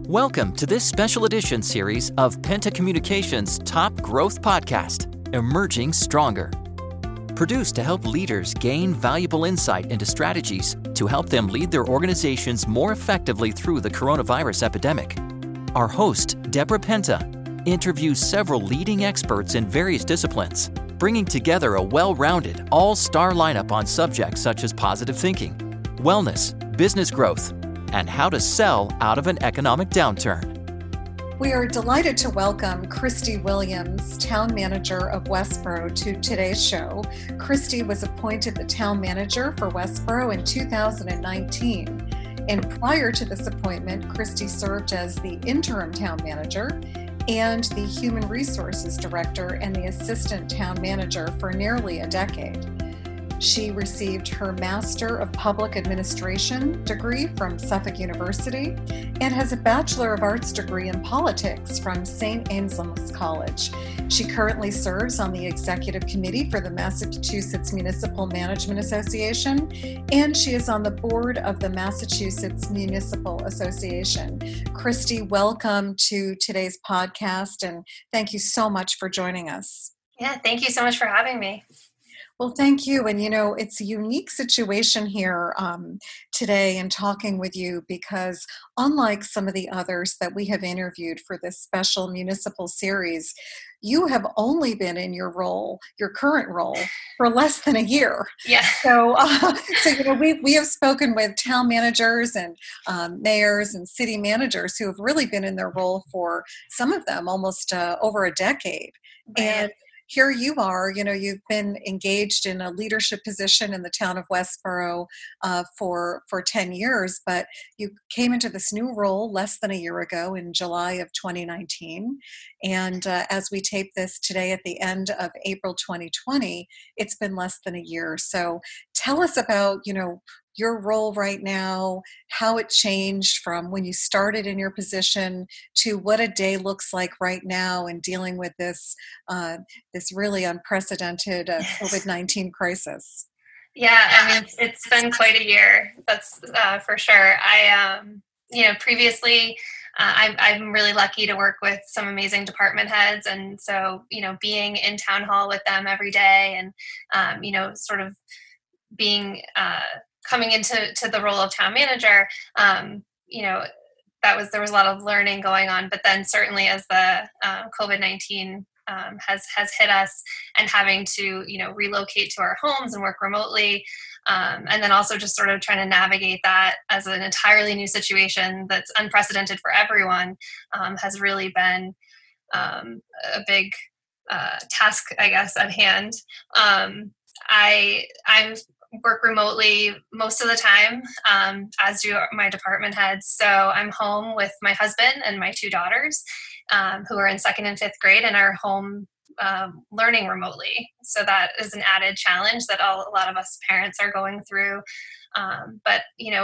Welcome to this special edition series of Penta Communications' top growth podcast, Emerging Stronger. Produced to help leaders gain valuable insight into strategies to help them lead their organizations more effectively through the coronavirus epidemic. Our host, Deborah Penta, interviews several leading experts in various disciplines, bringing together a well-rounded, all-star lineup on subjects such as positive thinking, wellness, business growth, and how to sell out of an economic downturn. We are delighted to welcome Christy Williams, Town Manager of Westboro, to today's show. Christy was appointed the Town Manager for Westboro in 2019. And prior to this appointment, Christy served as the Interim Town Manager and the Human Resources Director and the Assistant Town Manager for nearly a decade. She received her Master of Public Administration degree from Suffolk University and has a Bachelor of Arts degree in politics from St. Anselm's College. She currently serves on the Executive Committee for the Massachusetts Municipal Management Association, and she is on the board of the Massachusetts Municipal Association. Christy, welcome to today's podcast, and thank you so much for joining us. Yeah, thank you so much for having me. Well, thank you. And, it's a unique situation here today in talking with you because unlike some of the others that we have interviewed for this special municipal series, you have only been in your current role, for less than a year. Yeah. So we have spoken with town managers and mayors and city managers who have really been in their role for some of them almost over a decade. Right. And here you are, you've been engaged in a leadership position in the town of Westboro for 10 years, but you came into this new role less than a year ago in July of 2019. And as we tape this today at the end of April 2020, it's been less than a year. So tell us about, your role right now, how it changed from when you started in your position to what a day looks like right now in dealing with this really unprecedented COVID-19 crisis. Yeah, it's been quite a year. That's for sure. Previously, I'm really lucky to work with some amazing department heads, and so being in town hall with them every day, and sort of being coming into the role of town manager, there was a lot of learning going on. But then certainly as the COVID-19 has hit us, and having to relocate to our homes and work remotely, and then also just sort of trying to navigate that as an entirely new situation that's unprecedented for everyone, has really been a big task, I guess, at hand. I work remotely most of the time, as do my department heads. So I'm home with my husband and my two daughters, who are in 2nd and 5th grade and are home learning remotely. So that is an added challenge that a lot of us parents are going through. But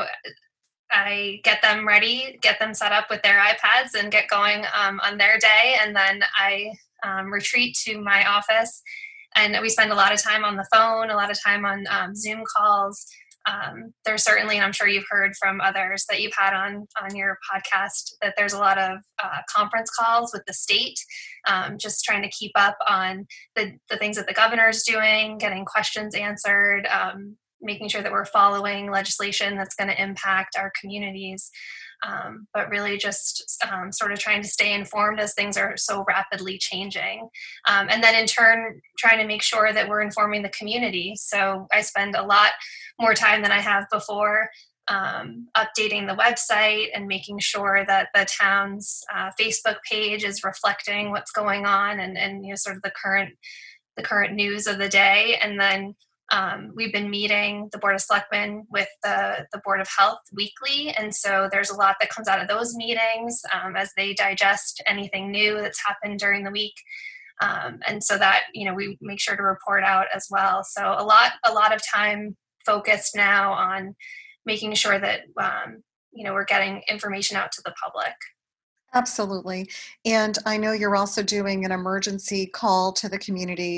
I get them ready, get them set up with their iPads and get going on their day. And then I retreat to my office. And we spend a lot of time on the phone, a lot of time on Zoom calls. There's certainly, and I'm sure you've heard from others that you've had on your podcast, that there's a lot of conference calls with the state, just trying to keep up on the things that the governor's doing, getting questions answered, making sure that we're following legislation that's going to impact our communities. But really just sort of trying to stay informed as things are so rapidly changing. And then in turn, trying to make sure that we're informing the community. So I spend a lot more time than I have before updating the website and making sure that the town's Facebook page is reflecting what's going on and sort of the current news of the day. And then we've been meeting the Board of Selectmen with the Board of Health weekly. And so there's a lot that comes out of those meetings as they digest anything new that's happened during the week. And so that, we make sure to report out as well. So a lot of time focused now on making sure that, we're getting information out to the public. Absolutely. And I know you're also doing an emergency call to the community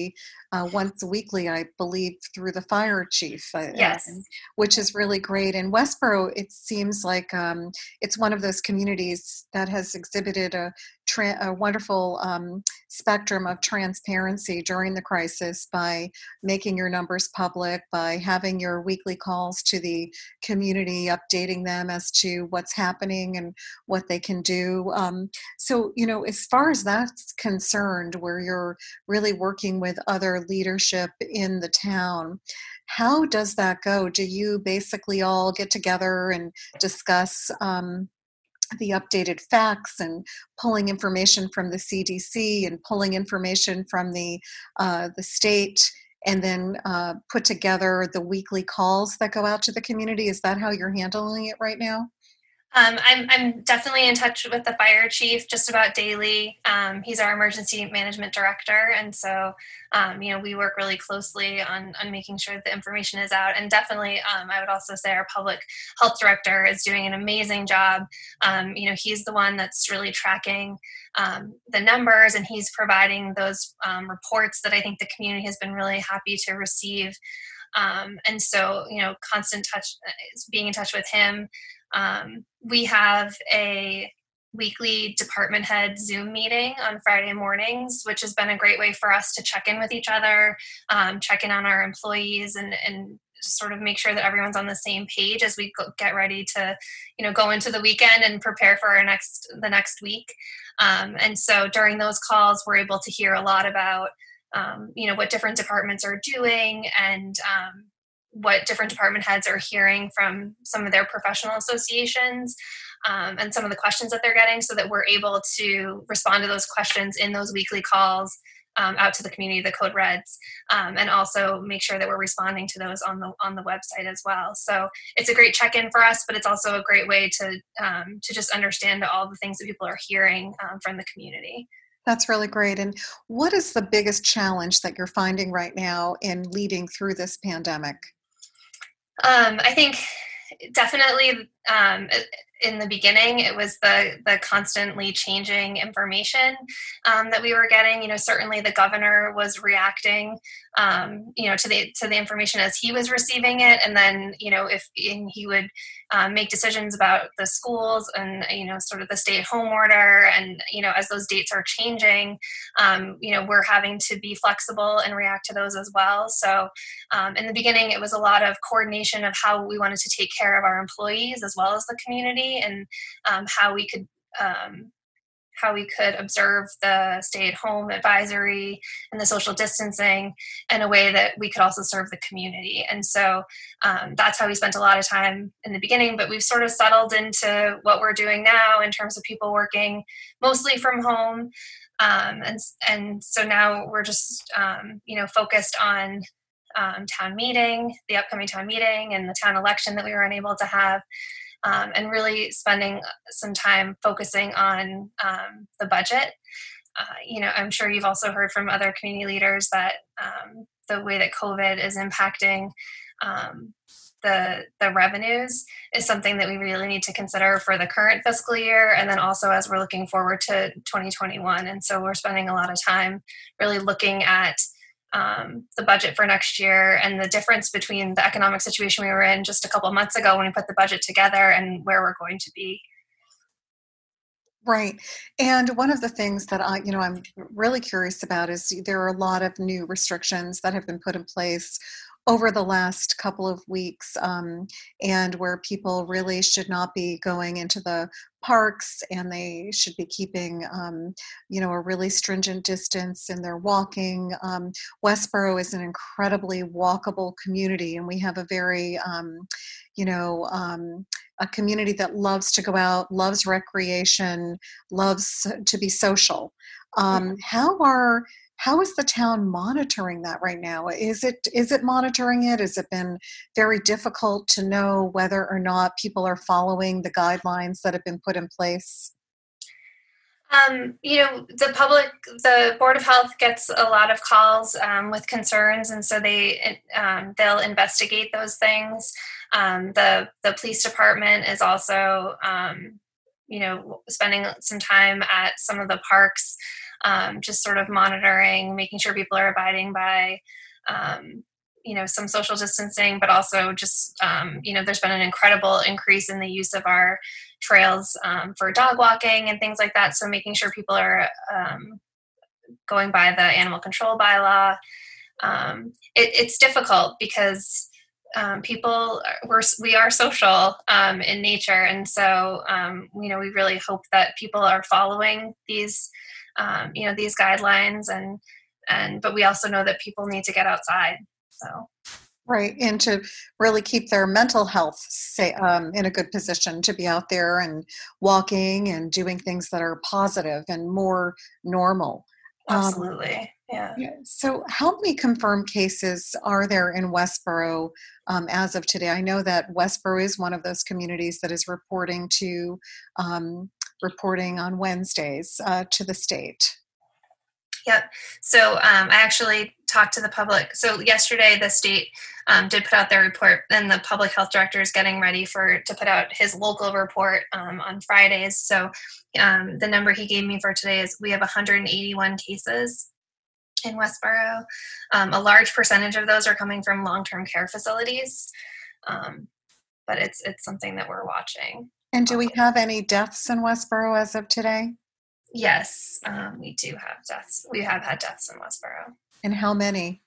once weekly, I believe, through the fire chief, Yes. which is really great. In Westboro, it seems like it's one of those communities that has exhibited a wonderful spectrum of transparency during the crisis by making your numbers public, by having your weekly calls to the community, updating them as to what's happening and what they can do. So, as far as that's concerned, where you're really working with other leadership in the town, how does that go? Do you basically all get together and discuss the updated facts and pulling information from the CDC and pulling information from the state, and then put together the weekly calls that go out to the community? Is that how you're handling it right now? I'm definitely in touch with the fire chief just about daily. He's our emergency management director, and so we work really closely on making sure that the information is out. And definitely, I would also say our public health director is doing an amazing job. He's the one that's really tracking the numbers, and he's providing those reports that I think the community has been really happy to receive. And so, constant touch, being in touch with him. We have a weekly department head Zoom meeting on Friday mornings, which has been a great way for us to check in with each other, check in on our employees, and sort of make sure that everyone's on the same page as we get ready to, go into the weekend and prepare for the next week. And so during those calls, we're able to hear a lot about, what different departments are doing, and what different department heads are hearing from some of their professional associations, and some of the questions that they're getting, so that we're able to respond to those questions in those weekly calls out to the community, the Code Reds, and also make sure that we're responding to those on the website as well. So it's a great check-in for us, but it's also a great way to just understand all the things that people are hearing from the community. That's really great. And what is the biggest challenge that you're finding right now in leading through this pandemic? I think definitely in the beginning, it was the constantly changing information that we were getting. Certainly the governor was reacting, to the information as he was receiving it, and then if he would make decisions about the schools and sort of the stay-at-home order, and as those dates are changing, we're having to be flexible and react to those as well. So in the beginning, it was a lot of coordination of how we wanted to take care of our employees as well as the community, and how we could observe the stay-at-home advisory and the social distancing in a way that we could also serve the community. And so that's how we spent a lot of time in the beginning, but we've sort of settled into what we're doing now in terms of people working mostly from home. And so now we're just, focused on town meeting, the upcoming town meeting, and the town election that we were unable to have. And really spending some time focusing on the budget. I'm sure you've also heard from other community leaders that the way that COVID is impacting the revenues is something that we really need to consider for the current fiscal year, and then also as we're looking forward to 2021. And so we're spending a lot of time really looking at the budget for next year, and the difference between the economic situation we were in just a couple of months ago when we put the budget together and where we're going to be. Right. And one of the things that I'm really curious about is there are a lot of new restrictions that have been put in place over the last couple of weeks, and where people really should not be going into the parks, and they should be keeping, a really stringent distance in their walking. Westboro is an incredibly walkable community, and we have a very, a community that loves to go out, loves recreation, loves to be social. How is the town monitoring that right now? Is it monitoring it? Has it been very difficult to know whether or not people are following the guidelines that have been put in place? The Board of Health gets a lot of calls with concerns, and so they'll investigate those things. The police department is also spending some time at some of the parks, just sort of monitoring, making sure people are abiding by, some social distancing, but also just, there's been an incredible increase in the use of our trails for dog walking and things like that. So making sure people are going by the animal control bylaw. It's difficult because we are social in nature, and so we really hope that people are following these these guidelines, but we also know that people need to get outside. So right, and to really keep their mental health in a good position to be out there and walking and doing things that are positive and more normal. Absolutely. Yeah. So how many confirmed cases are there in Westboro as of today? I know that Westboro is one of those communities that is reporting on Wednesdays to the state. Yep. So I actually talked to the public. So yesterday the state did put out their report, and the public health director is getting ready to put out his local report on Fridays. So the number he gave me for today is we have 181 cases in Westboro. A large percentage of those are coming from long-term care facilities, but it's something that we're watching. And do we have any deaths in Westboro as of today? Yes, we do have deaths. We have had deaths in Westboro. And how many?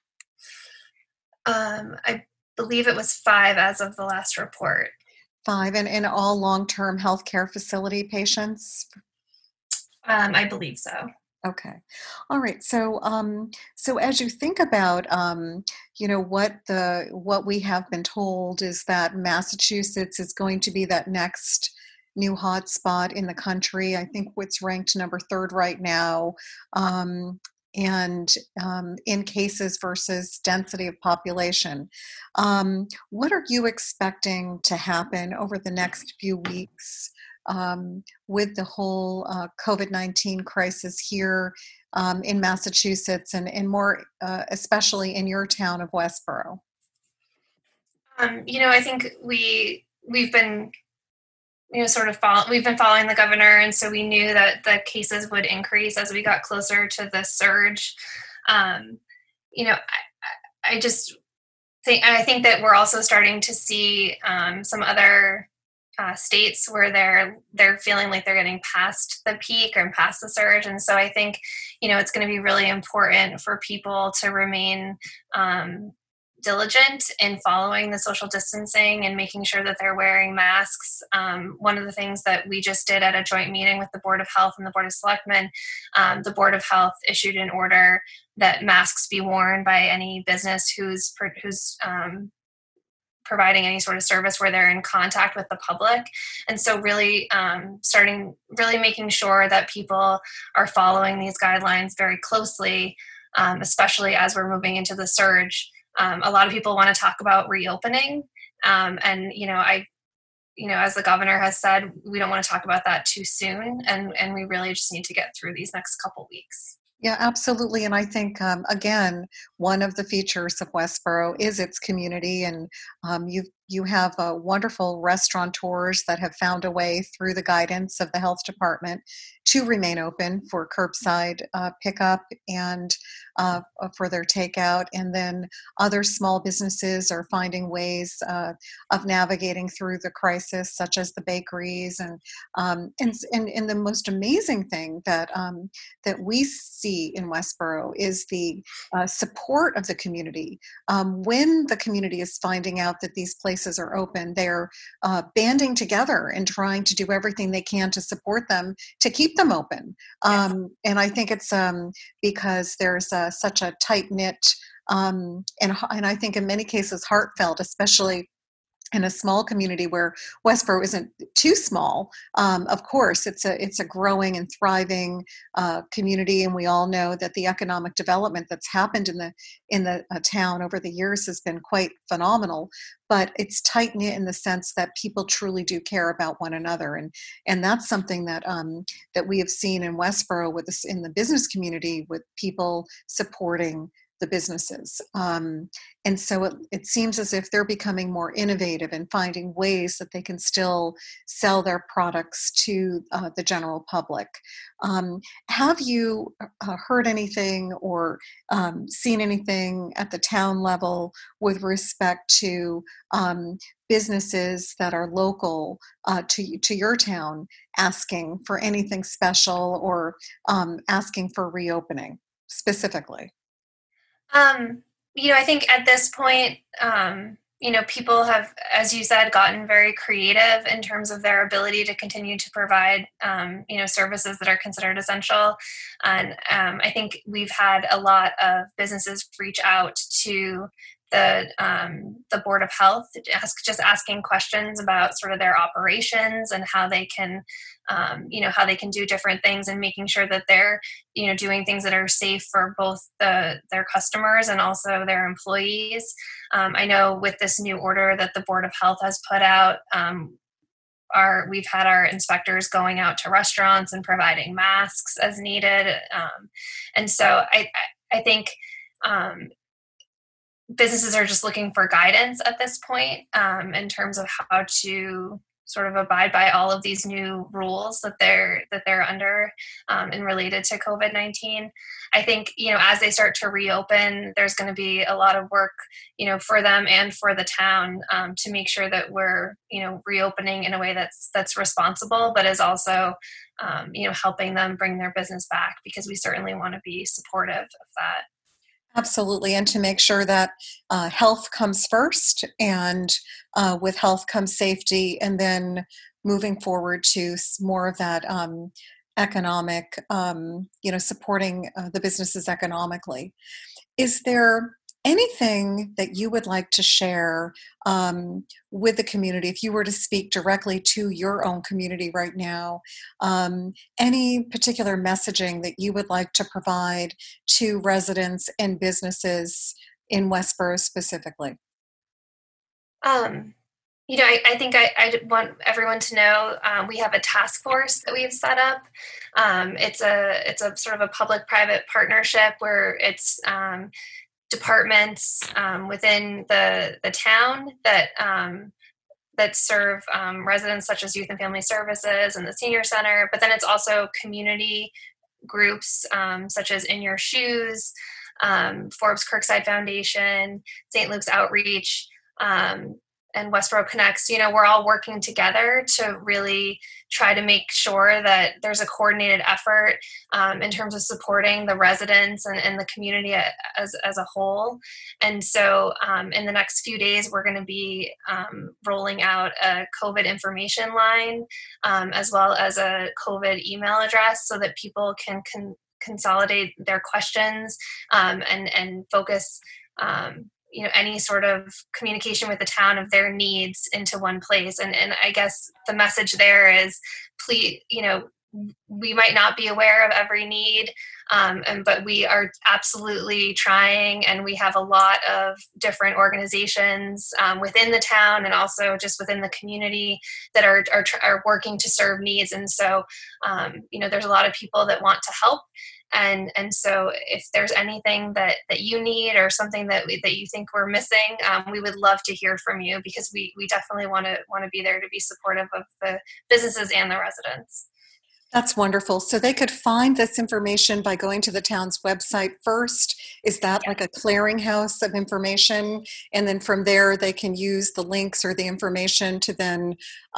I believe it was 5 as of the last report. 5, and in all long-term health care facility patients? I believe so. Okay. All right. So, so as you think about, what we have been told is that Massachusetts is going to be that next new hot spot in the country. I think it's ranked number 3rd right now, and in cases versus density of population. What are you expecting to happen over the next few weeks with the whole COVID-19 crisis here in Massachusetts and more especially in your town of Westboro? I think we've been we've been following the governor, and so we knew that the cases would increase as we got closer to the surge. I think that we're also starting to see some other states where they're feeling like they're getting past the peak or past the surge, and so I think it's going to be really important for people to remain diligent in following the social distancing and making sure that they're wearing masks. One of the things that we just did at a joint meeting with the Board of Health and the Board of Selectmen, the Board of Health issued an order that masks be worn by any business who's providing any sort of service where they're in contact with the public. And so really making sure that people are following these guidelines very closely, especially as we're moving into the surge. A lot of people want to talk about reopening. And, as the governor has said, we don't want to talk about that too soon. And we really just need to get through these next couple weeks. Yeah, absolutely. And I think, again, one of the features of Westboro is its community. And you have wonderful restaurateurs that have found a way through the guidance of the health department to remain open for curbside pickup and for their takeout. And then other small businesses are finding ways of navigating through the crisis, such as the bakeries. And the most amazing thing that we see in Westboro is the support of the community. When the community is finding out that these places are open, they're banding together and trying to do everything they can to support them, to keep them open. Yes. And I think it's because there's such a tight-knit and I think in many cases heartfelt, especially in a small community where Westboro isn't too small. Of course, it's a growing and thriving community, and we all know that the economic development that's happened in the town over the years has been quite phenomenal. But it's tight knit in the sense that people truly do care about one another, and that's something that that we have seen in Westboro in the business community, with people supporting the businesses. And so it seems as if they're becoming more innovative and finding ways that they can still sell their products to the general public. Have you heard anything or seen anything at the town level with respect to businesses that are local to your town asking for anything special or asking for reopening specifically? I think at this point, people have, as you said, gotten very creative in terms of their ability to continue to provide, services that are considered essential. And I think we've had a lot of businesses reach out to the Board of Health, asking questions about sort of their operations and how they can, how they can do different things, and making sure that they're, doing things that are safe for both their customers and also their employees. I know with this new order that the Board of Health has put out, we've had our inspectors going out to restaurants and providing masks as needed. And so I think businesses are just looking for guidance at this point, in terms of how to sort of abide by all of these new rules that they're under, and related to COVID-19. I think, as they start to reopen, there's going to be a lot of work, for them and for the town, to make sure that we're, reopening in a way that's responsible, but is also, helping them bring their business back, because we certainly want to be supportive of that. Absolutely, and to make sure that health comes first, and with health comes safety, and then moving forward to more of that economic, supporting the businesses economically. Is there anything that you would like to share with the community, if you were to speak directly to your own community right now? Any particular messaging that you would like to provide to residents and businesses in Westboro specifically? I think I want everyone to know, we have a task force that we've set up. It's a sort of a public-private partnership where it's departments within the town that serve residents, such as Youth and Family Services and the Senior Center, but then it's also community groups, such as In Your Shoes, Forbes Kirkside Foundation, St. Luke's Outreach, and Westboro Connects. We're all working together to really try to make sure that there's a coordinated effort in terms of supporting the residents and the community as a whole. And so in the next few days, we're going to be rolling out a COVID information line, as well as a COVID email address, so that people can consolidate their questions and focus any sort of communication with the town of their needs into one place. And I guess the message there is, please, we might not be aware of every need, but we are absolutely trying, and we have a lot of different organizations within the town and also just within the community that are working to serve needs. And so, there's a lot of people that want to help. And so if there's anything that you need or something that you think we're missing, we would love to hear from you, because we definitely want to be there to be supportive of the businesses and the residents. That's wonderful. So they could find this information by going to the town's website first. Is that like a clearinghouse of information? And then from there, they can use the links or the information to then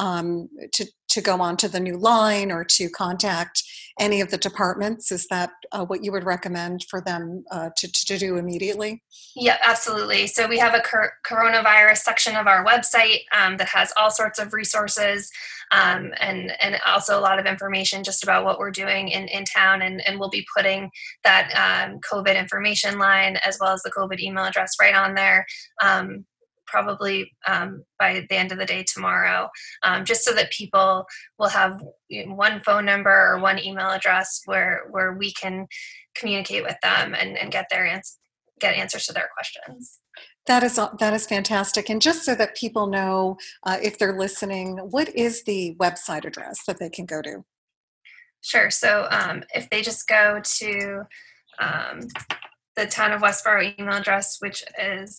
to go on to the new line or to contact any of the departments? Is that what you would recommend for them to do immediately? Yeah, absolutely. So we have a coronavirus section of our website that has all sorts of resources, and also a lot of information just about what we're doing in town. And we'll be putting that COVID information line as well as the COVID email address right on there, probably by the end of the day tomorrow, just so that people will have one phone number or one email address where we can communicate with them and get answers to their questions. That is fantastic. And just so that people know, if they're listening, what is the website address that they can go to? Sure. So if they just go to the Town of Westboro email address, which is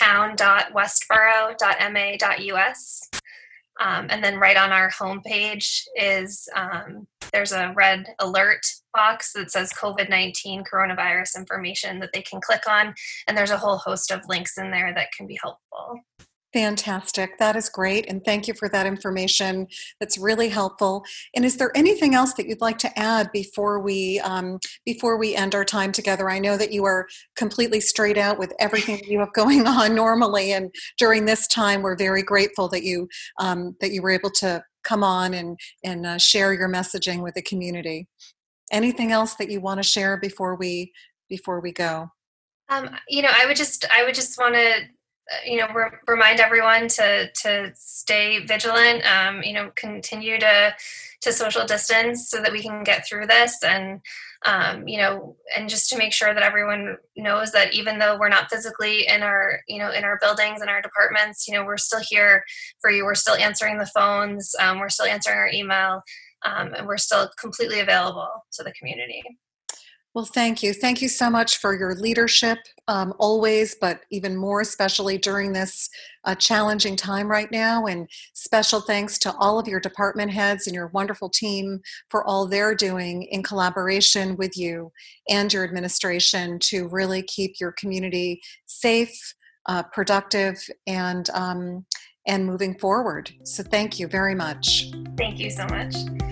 town.westboro.ma.us. And then right on our homepage is there's a red alert box that says COVID-19 coronavirus information that they can click on. And there's a whole host of links in there that can be helpful. Fantastic. That is great. And thank you for that information. That's really helpful. And is there anything else that you'd like to add before we end our time together? I know that you are completely straight out with everything that you have going on normally. And during this time, we're very grateful that you were able to come on and share your messaging with the community. Anything else that you want to share before we go? I would just want to remind everyone to stay vigilant, continue to social distance so that we can get through this, and just to make sure that everyone knows that even though we're not physically in our buildings and our departments, we're still here for you. We're still answering the phones. We're still answering our email, and we're still completely available to the community. Well, thank you. Thank you so much for your leadership always, but even more especially during this challenging time right now. And special thanks to all of your department heads and your wonderful team for all they're doing in collaboration with you and your administration to really keep your community safe, productive, and moving forward. So thank you very much. Thank you so much.